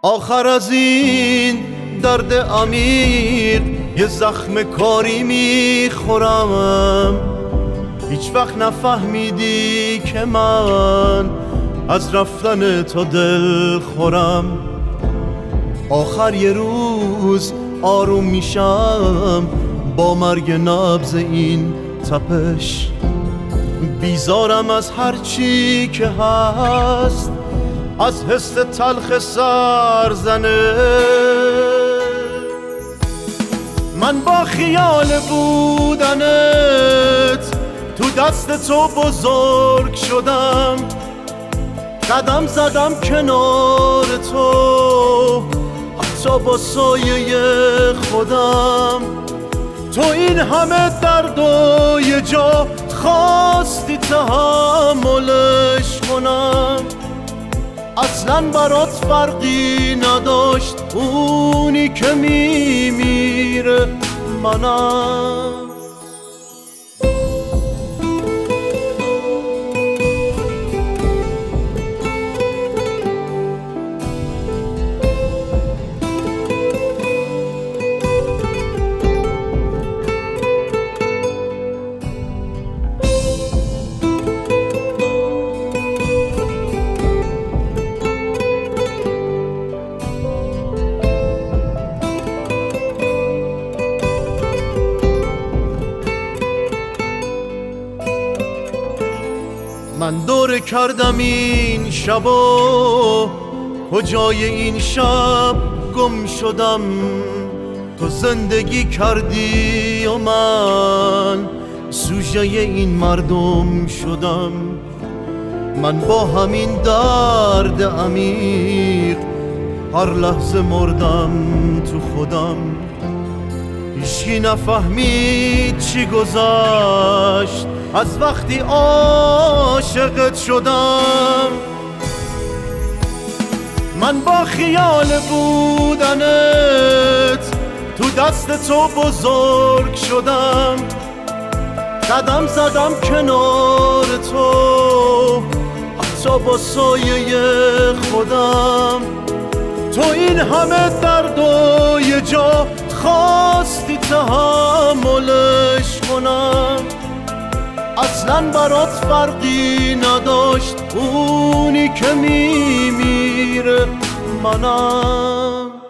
آخر از این درد عمیق یه زخم کاری میخورم. هیچ وقت نفهمیدی که من از رفتن تو دل خورم. آخر یه روز آروم میشم با مرگ نبض این تپش. بیزارم از هر چی که هست، از حس تلخ سرزنه. من با خیال بودنت تو دست تو بزرگ شدم. قدم زدم کنار تو حتی با سایه خودم. تو این همه درد و یه جا خواستی تحملش کنم. اصلا برات فرقی نداشت، اونی که میمیره منم. من دوره کردم این شبا، کجای این شب گم شدم. تو زندگی کردی و من سوژه این مردم شدم. من با همین درد عمیق هر لحظه مردم تو خودم. هیچکی نفهمید چی گذشت از وقتی عاشقت شدم. من با خیال بودنت تو دست تو بزرگ شدم. قدم زدم کنار تو حتی با سایه خودم. تو این همه درد و یه جا خواستی تحملش کنم. اصلا برات فرقی نداشت، اونی که میمیره منم.